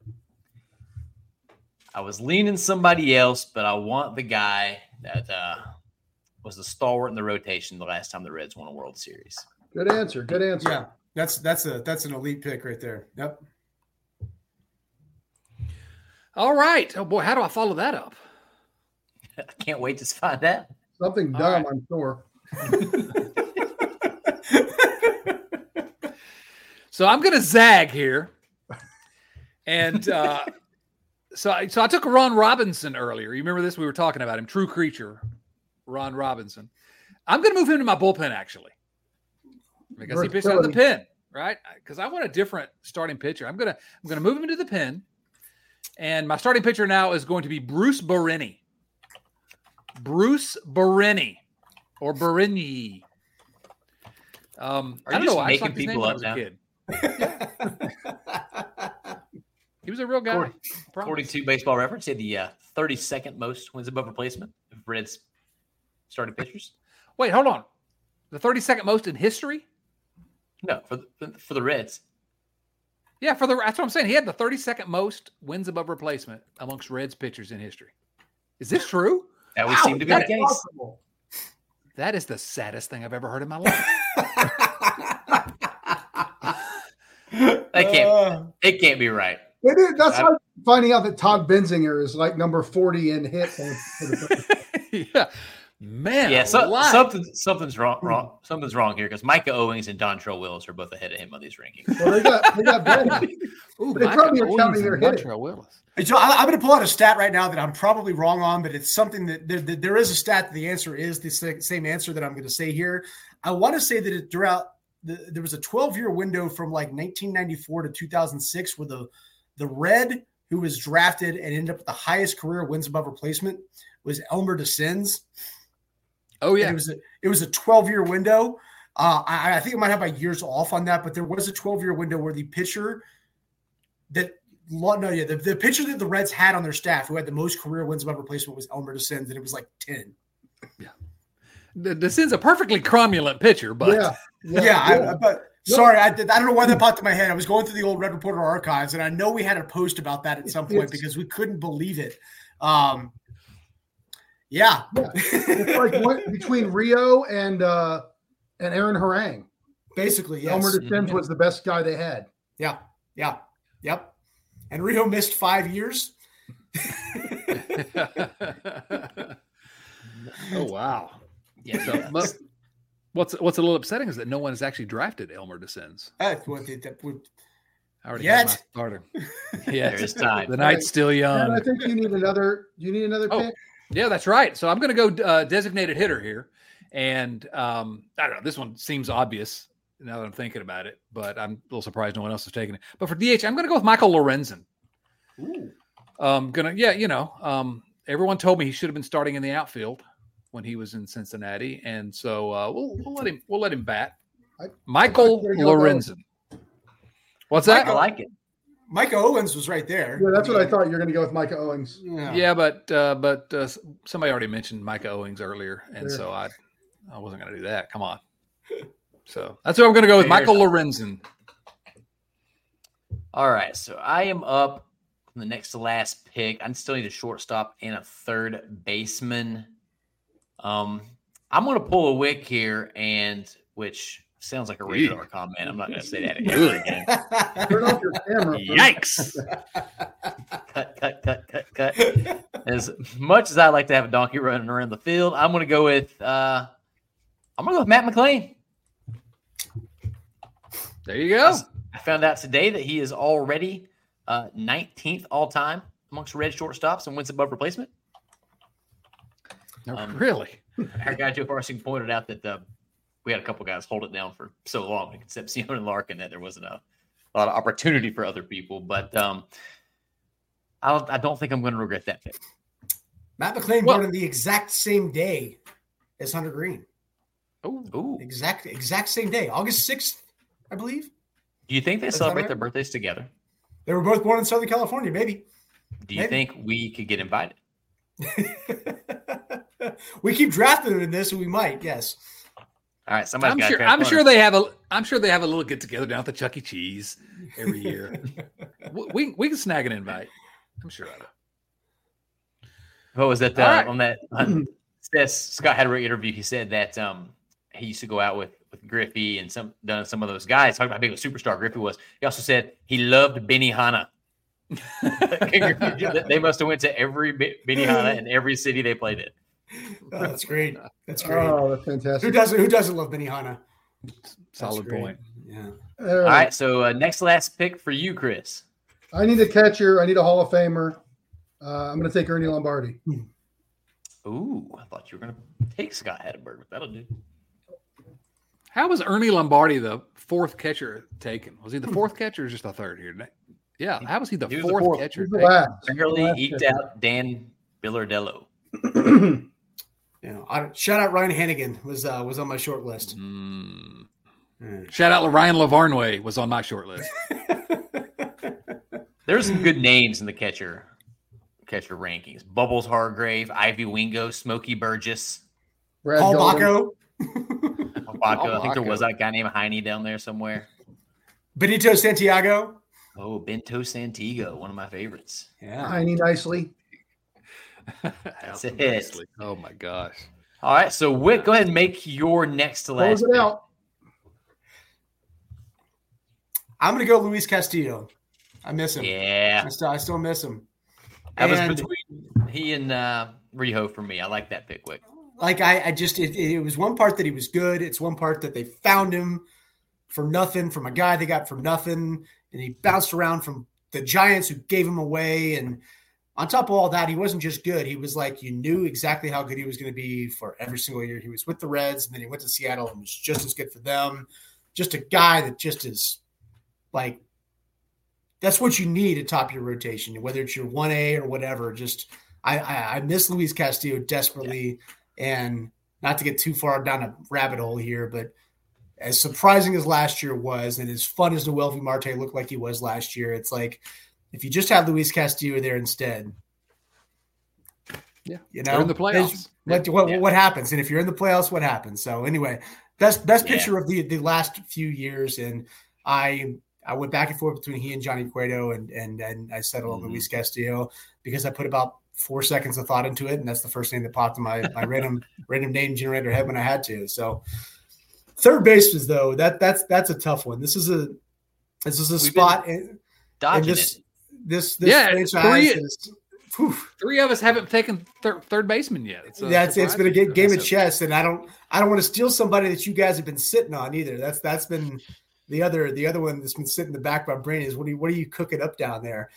I was leaning somebody else, but I want the guy that was the stalwart in the rotation the last time the Reds won a World Series. Good answer. Good answer. Yeah, that's an elite pick right there. Yep. All right. Oh, boy, how do I follow that up? I can't wait to find out. Something dumb, I'm sure. So I'm going to zag here. And so I took Ron Robinson earlier. You remember this? We were talking about him. True creature, Ron Robinson. I'm going to move him to my bullpen, actually. Because he pitched out of the pen, right? Because I want a different starting pitcher. I'm gonna move him into the pen. And my starting pitcher now is going to be Bruce Berini. Bruce Berini. Or Berini. I don't know. I making people up now? He was a real guy. 42 Baseball Reference. He had the 32nd most wins above replacement of Reds starting pitchers. Wait, hold on. The 32nd most in history? No, for the Reds. Yeah, that's what I'm saying. He had the 32nd most wins above replacement amongst Reds pitchers in history. Is this true? That would seem to be the case. Possible. That is the saddest thing I've ever heard in my life. It can't be right. That's like finding out that Todd Benzinger is like number 40 in hits. Yeah. Man, yeah, something's wrong. Something's wrong here because Micah Owings and Dontrell Willis are both ahead of him on these rankings. Well, they got better. They probably are counting their hitting. Hey, Joe, I'm going to pull out a stat right now that I'm probably wrong on, but it's something that there is a stat that the answer is the same answer that I'm going to say here. I want to say that there was a 12-year window from like 1994 to 2006 where the Red who was drafted and ended up with the highest career wins above replacement was Elmer DeCins. Oh yeah, and it was a 12-year window. I think I might have my years off on that, but there was a 12-year window where the pitcher the pitcher that the Reds had on their staff who had the most career wins above replacement was Elmer DeCins, and it was like 10. Yeah, DeCins a perfectly cromulent pitcher, but sorry, I don't know why that popped in my head. I was going through the old Red Reporter archives, and I know we had a post about that at some point because we couldn't believe it. Yeah. It's like between Rio and Aaron Harang. Basically, yes. Elmer DeCins was the best guy they had. Yeah. Yep. And Rio missed 5 years. Oh wow. Yeah. So, what's a little upsetting is that no one has actually drafted Elmer DeCins. I already have my starter. Yeah, there is time. The night's still young. And I think you need another. Do you need another pick? Yeah, that's right. So I'm going to go designated hitter here, and I don't know. This one seems obvious now that I'm thinking about it, but I'm a little surprised no one else has taken it. But for DH, I'm going to go with Michael Lorenzen. Ooh. Everyone told me he should have been starting in the outfield when he was in Cincinnati, and so we'll let him bat. Michael Lorenzen. What's that? I like it. Micah Owens was right there. Yeah, that's what I thought you were going to go with Micah Owens. Yeah, but somebody already mentioned Micah Owens earlier, and so I wasn't going to do that. Come on. So that's what I'm going to go with, Michael Lorenzen. All right, so I am up from the next to last pick. I still need a shortstop and a third baseman. I'm going to pull a Wick here, which sounds like a radar comment. I'm not going to say that again. Turn off your camera. Yikes. Cut. As much as I like to have a donkey running around the field, I'm going to go with Matt McLain. There you go. I found out today that he is already 19th all time amongst Red shortstops and wins above replacement. Really? Our guy Joe Parsing pointed out that we had a couple guys hold it down for so long, Concepcion and Larkin, that there wasn't a lot of opportunity for other people. But I don't think I'm going to regret that pick. Matt McLean born on the exact same day as Hunter Green. Oh, exact same day, August 6th, I believe. Do you think they celebrate their birthdays together? They were both born in Southern California, maybe. Do you think we could get invited? We keep drafting them in this, and we might. Yes. All right. Somebody. I'm sure they have a little get together down at the Chuck E. Cheese every year. we can snag an invite. I'm sure of it. What was that on that? Scott had a great interview. He said that he used to go out with Griffey and some of those guys. Talking about how big a superstar Griffey was. He also said he loved Benihana. They must have went to every Benihana in every city they played in. Oh, that's great. That's great. Oh, that's fantastic. Who doesn't love Benihana? Solid point. Yeah. All right. So next last pick for you, Chris. I need a catcher. I need a Hall of Famer. I'm going to take Ernie Lombardi. Ooh, I thought you were going to take Scott Hatteberg, but that'll do. How was Ernie Lombardi the fourth catcher taken? Was he the fourth catcher or just the third here? Yeah, how was he the fourth catcher? Barely eked out Dan Billardello. Shout out Ryan Hannigan was on my short list. Shout out Ryan Lavarnway was on my short list. There's some good names in the catcher rankings. Bubbles Hargrave, Ivy Wingo, Smokey Burgess, Paul Bacco. I think there was that guy named Heine down there somewhere. Benito Santiago. Oh, Bento Santiago, one of my favorites. Yeah, Heine nicely. That's it. Oh my gosh! All right, so Wick, go ahead and make your next to last. Close it out. I'm going to go Luis Castillo. I miss him. Yeah, I still miss him. That was between he and Riho for me. I like that pick, Wick. Like it was one part that he was good. It's one part that they found him for nothing from a guy they got for nothing, and he bounced around from the Giants who gave him away. And on top of all that, he wasn't just good. He was like, you knew exactly how good he was going to be for every single year. He was with the Reds, and then he went to Seattle and was just as good for them. Just a guy that just is like, that's what you need at top of your rotation, whether it's your 1A or whatever. Just I miss Luis castillo desperately, and not to get too far down a rabbit hole here, but as surprising as last year was, and as fun as Noelvi Marte looked like he was last year, it's like if you just had Luis Castillo there instead, yeah, you know, they're in the playoffs. What happens? And if you're in the playoffs, what happens? So anyway, best picture of the last few years, and I went back and forth between he and Johnny Cueto, and I settled on Luis Castillo because I put about 4 seconds of thought into it, and that's the first name that popped in my random name generator head when I had to. So third baseman, though, that's a tough one. This is a spot in this franchise. Three of us haven't taken third baseman yet. It's been a game of chess, and I don't want to steal somebody that you guys have been sitting on either. That's been the other one that's been sitting in the back of my brain is what are you cooking up down there?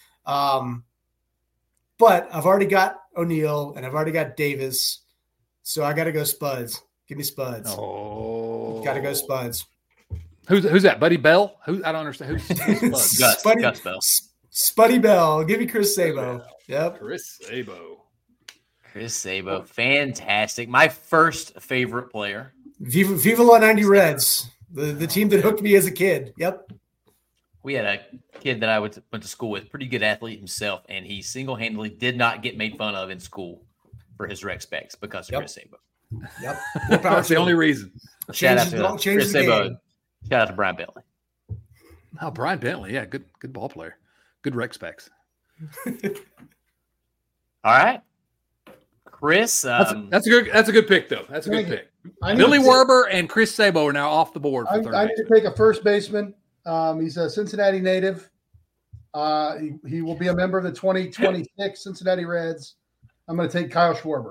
But I've already got O'Neill and I've already got Davis, so I got to go Spuds. Give me Spuds. Oh, got to go Spuds. Who's that? Buddy Bell? I don't understand. Who's Spuds? Gus Bell. Spuddy Bell. Give me Chris Sabo. Yep. Chris Sabo. Fantastic. My first favorite player. Viva La 90 Reds. The team that hooked me as a kid. Yep. We had a kid that I went to school with, pretty good athlete himself, and he single-handedly did not get made fun of in school for his rec specs because of Chris Sabo. Yep. That's the only reason. Shout out to Chris Sabo. Shout out to Brian Bentley. Oh, Brian Bentley. Yeah, good ball player. Good rec specs. All right. Chris. That's a good pick, though. That's a good pick. Billy Werber and Chris Sabo are now off the board for third I need to take a first baseman. He's a Cincinnati native. He will be a member of the 2026 Cincinnati Reds. I'm going to take Kyle Schwarber.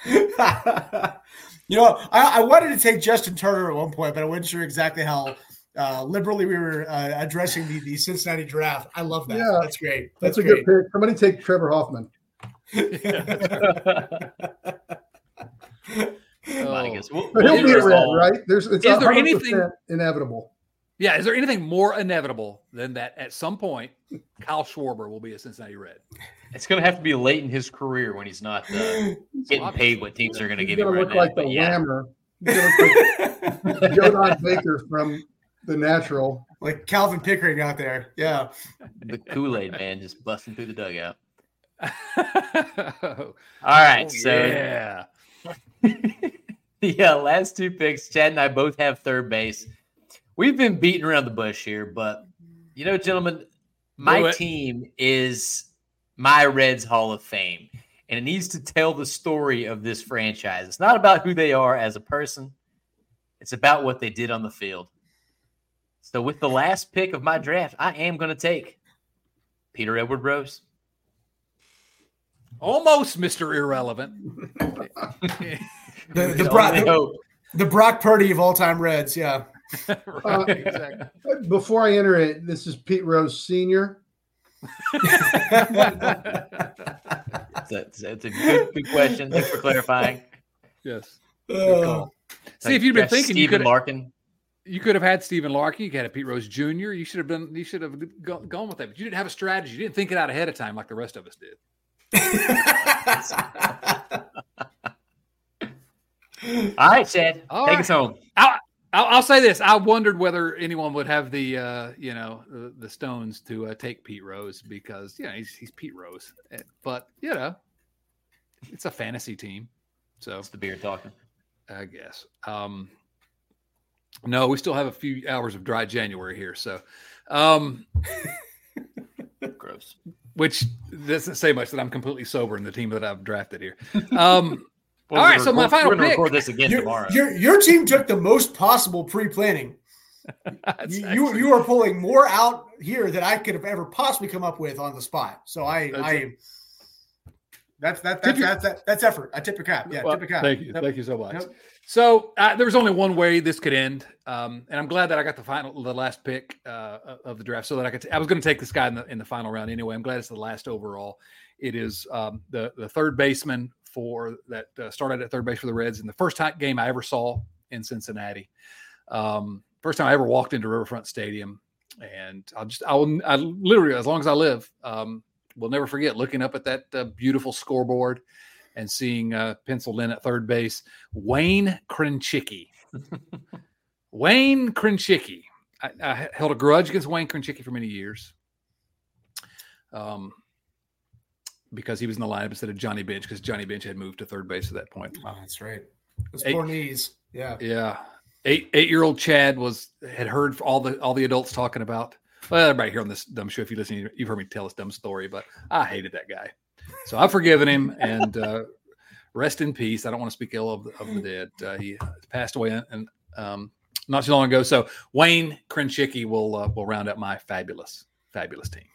You know, I wanted to take Justin Turner at one point, but I wasn't sure exactly how liberally we were addressing the Cincinnati draft. I love that. Yeah. That's great. That's a good pick. Somebody take Trevor Hoffman. We'll He'll be a Red, all. right? It's Is there 100% anything- inevitable. Yeah, is there anything more inevitable than that at some point Kyle Schwarber will be a Cincinnati Red? It's going to have to be late in his career when he's not getting paid what teams are going to He's give him going to right look now. like the But yeah, Lammer. He's going to look like Jodan Baker from The Natural. Like Calvin Pickering out there. Yeah. the Kool-Aid man just busting through the dugout. All All right, so yeah. yeah, last two picks. Chad and I both have third base. We've been beating around the bush here, but gentlemen, my team is my Reds Hall of Fame, and it needs to tell the story of this franchise. It's not about who they are as a person. It's about what they did on the field. So with the last pick of my draft, I am going to take Peter Edward Rose. Almost Mr. Irrelevant. The Brock Purdy of all-time Reds, yeah. Right, exactly. Before I enter it, this is Pete Rose Sr. It's a good question. Thanks for clarifying. Yes. Good call. See, if you'd been thinking, Stephen Larkin. You could have had Stephen Larkin. You could have had Pete Rose Jr. You should have gone with that, but you didn't have a strategy. You didn't think it out ahead of time like the rest of us did. All right, Chad. All take right. us home. I'll say this: I wondered whether anyone would have the the stones to take Pete Rose because he's Pete Rose, but it's a fantasy team, so It's the beer talking. I guess. No, we still have a few hours of dry January here, so Gross. which doesn't say much that I'm completely sober in the team that I've drafted here. All right, so my final We're going to pick. record this again tomorrow. Your team took the most possible pre-planning. You are pulling more out here than I could have ever possibly come up with on the spot. So that's effort. I tip your cap. Yeah, Well, tip your cap. Thank you. Yep. Thank you so much. Yep. So there was only one way this could end, and I'm glad that I got the last pick of the draft, so that I was going to take this guy in the final round anyway. I'm glad it's the last overall. It is the third baseman started at third base for the Reds in the first game I ever saw in Cincinnati. First time I ever walked into Riverfront Stadium, and I literally, as long as I live, will never forget looking up at that beautiful scoreboard and seeing penciled in at third base, Wayne Krenchicki. Wayne Krenchicki. I held a grudge against Wayne Krenchicki for many years. Because he was in the lineup instead of Johnny Bench, because Johnny Bench had moved to third base at that point. Oh, that's right. Those poor knees. Yeah. Yeah. Eight-year-old Chad had heard all the adults talking about. Well, everybody here on this dumb show, if you listen, you've heard me tell this dumb story, but I hated that guy. So I've forgiven him, and rest in peace. I don't want to speak ill of the dead. He passed away and not too long ago. So Wayne Krenchicki will round up my fabulous team.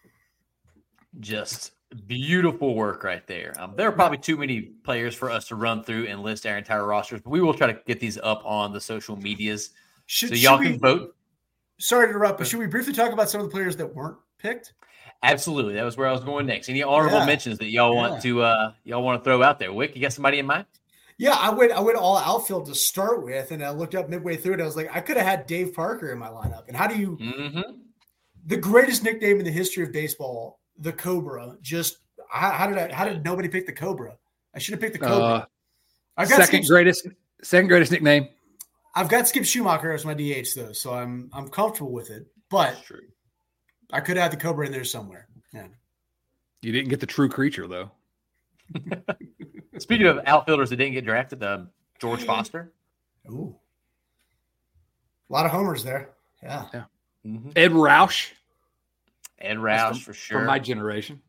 Just beautiful work right there. There are probably too many players for us to run through and list our entire rosters, but we will try to get these up on the social medias so y'all can vote. Sorry to interrupt, but should we briefly talk about some of the players that weren't picked? Absolutely. That was where I was going next. Any honorable mentions that y'all want to throw out there? Wick, you got somebody in mind? Yeah, I went all outfield to start with, and I looked up midway through it. I was like, I could have had Dave Parker in my lineup. And how do you the greatest nickname in the history of baseball, the Cobra? Just how did nobody pick the Cobra? I should have picked the Cobra. Second greatest nickname. I've got Skip Schumacher as my DH though, so I'm comfortable with it. But I could have had the Cobra in there somewhere. Yeah. You didn't get the true creature though. Speaking of outfielders that didn't get drafted, George Foster. Ooh. A lot of homers there. Yeah. Mm-hmm. Ed Roush. For sure. From my generation.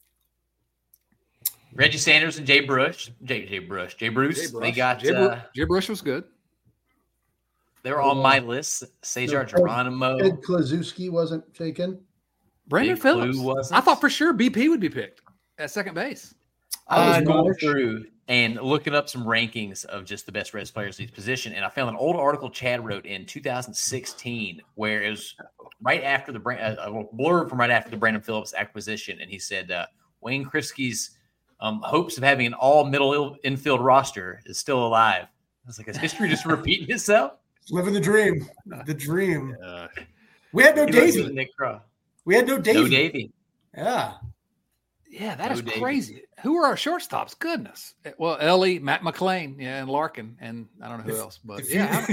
Reggie Sanders and Jay Bruce. Jay Bruce. They got Jay Bruce was good. They were on my list. Cesar Geronimo. Ed Klazuski wasn't taken. Brandon Phillips. I thought for sure BP would be picked at second base. I was going through and looking up some rankings of just the best Reds players at each position, and I found an old article Chad wrote in 2016 where it was right after a blurb from right after the Brandon Phillips acquisition, and he said Wayne Kriski's hopes of having an all-middle infield roster is still alive. I was like, is history just repeating itself? Living the dream. The dream. We had no Davey. Nick Crow. We had no Davey. No Davey. Yeah. Yeah, that is crazy. Who are our shortstops? Goodness. Well, Ellie, Matt McClain, and Larkin, and I don't know who else, but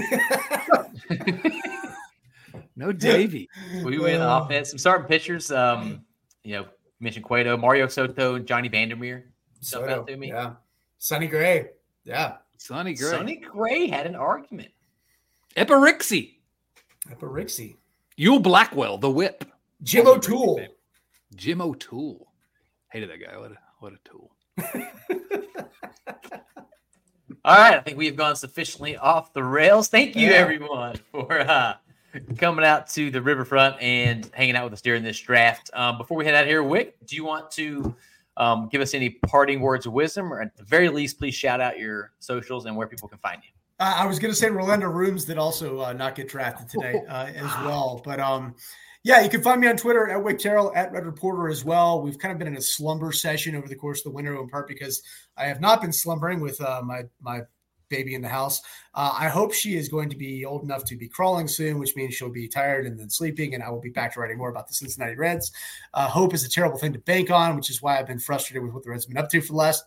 no Davey. We went offense. Some starting pitchers. Mentioned Cueto, Mario Soto, Johnny Vandermeer. Soto, to me. Yeah. Sonny Gray. Yeah. Sonny Gray. Sonny Gray had an argument. Epirixie. Yul Blackwell, the Whip. Jim O'Toole. Jim O'Toole. Hated that guy. What a tool. All right. I think we have gone sufficiently off the rails. Thank you, everyone, for coming out to the Riverfront and hanging out with us during this draft. Before we head out here, Wick, do you want to give us any parting words of wisdom, or at the very least, please shout out your socials and where people can find you? I was going to say Rolando Rooms did also not get drafted today as well. But, you can find me on Twitter at Wick Terrell, at Red Reporter as well. We've kind of been in a slumber session over the course of the winter, in part because I have not been slumbering with my baby in the house. I hope she is going to be old enough to be crawling soon, which means she'll be tired and then sleeping, and I will be back to writing more about the Cincinnati Reds. Hope is a terrible thing to bank on, which is why I've been frustrated with what the Reds have been up to for the last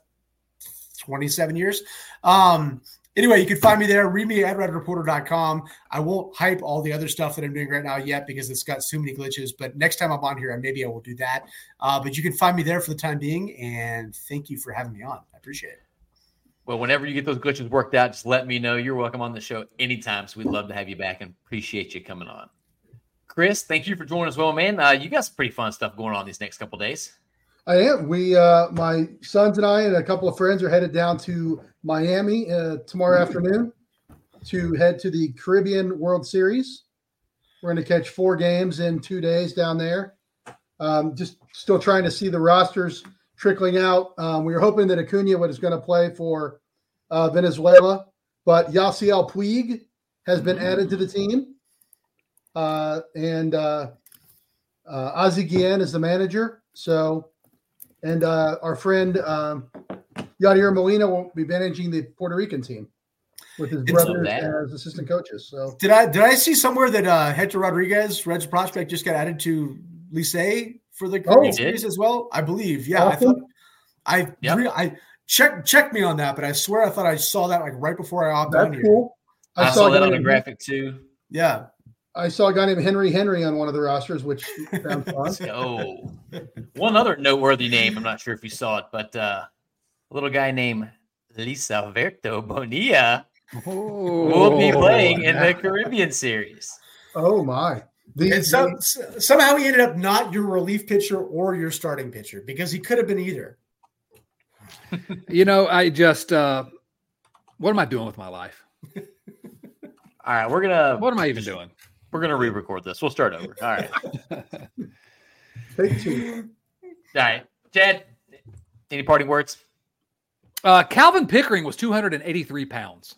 27 years. Anyway, you can find me there. Read me at redreporter.com. I won't hype all the other stuff that I'm doing right now yet because it's got so many glitches. But next time I'm on here, maybe I will do that. But you can find me there for the time being. And thank you for having me on. I appreciate it. Well, whenever you get those glitches worked out, just let me know. You're welcome on the show anytime. So we'd love to have you back and appreciate you coming on. Chris, thank you for joining us. Well, man, you got some pretty fun stuff going on these next couple of days. I am. My sons and I and a couple of friends are headed down to Miami tomorrow afternoon to head to the Caribbean World Series. We're going to catch 4 games in 2 days down there. Just still trying to see the rosters trickling out. We were hoping that Acuna was going to play for Venezuela, but Yasiel Puig has been added to the team. And Ozzie Guillen is the manager. So, and our friend Yadier Molina will be managing the Puerto Rican team with his brothers as assistant coaches. So, did I see somewhere that Hector Rodriguez, Reds prospect, just got added to Licey for the Caribbean series as well? I believe. Yeah, awesome. I checked me on that, but I swear I thought I saw that like right before I opted on here. Cool. I saw that on the graphic too. Yeah. I saw a guy named Henry on one of the rosters, which sounds fun. Oh, one other noteworthy name. I'm not sure if you saw it, but a little guy named Luis Alberto Bonilla will be playing in the Caribbean series. Oh, my. Somehow he ended up not your relief pitcher or your starting pitcher because he could have been either. I just what am I doing with my life? All right, what am I even doing? We're going to re-record this. We'll start over. All right. Take 2. All right. Chad, any parting words? Calvin Pickering was 283 pounds.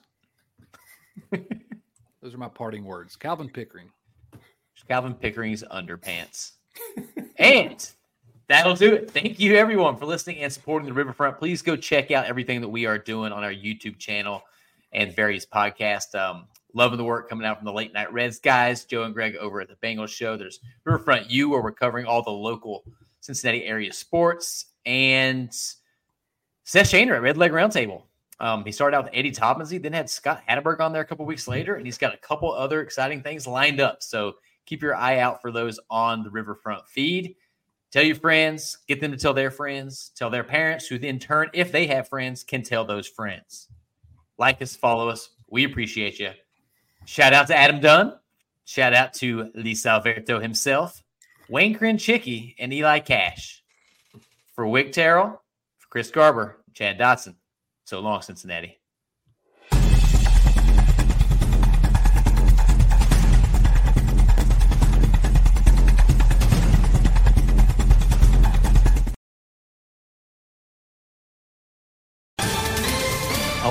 Those are my parting words. Calvin Pickering. Calvin Pickering's underpants. And that'll do it. Thank you, everyone, for listening and supporting the Riverfront. Please go check out everything that we are doing on our YouTube channel and various podcasts. Loving the work coming out from the Late Night Reds guys, Joe and Greg over at the Bengals Show. There's Riverfront U, where we're covering all the local Cincinnati area sports. And Seth Shaner at Red Leg Roundtable. He started out with Eddie Taubensee, then had Scott Hatteberg on there a couple weeks later, and he's got a couple other exciting things lined up. So keep your eye out for those on the Riverfront feed. Tell your friends, get them to tell their friends, tell their parents, who in turn, if they have friends, can tell those friends. Like us, follow us. We appreciate you. Shout out to Adam Dunn. Shout out to Luis Alberto himself, Wayne Krenchicki, and Eli Cash. For Wick Terrell, for Chris Garber, Chad Dotson. So long, Cincinnati.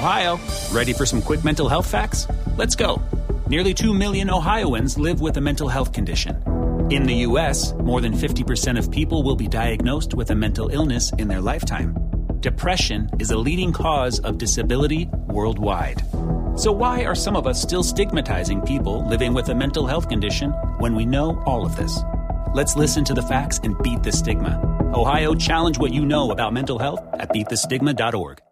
Ohio. Ready for some quick mental health facts? Let's go. Nearly 2 million Ohioans live with a mental health condition. In the U.S., more than 50% of people will be diagnosed with a mental illness in their lifetime. Depression is a leading cause of disability worldwide. So why are some of us still stigmatizing people living with a mental health condition when we know all of this? Let's listen to the facts and beat the stigma. Ohio, challenge what you know about mental health at beatthestigma.org.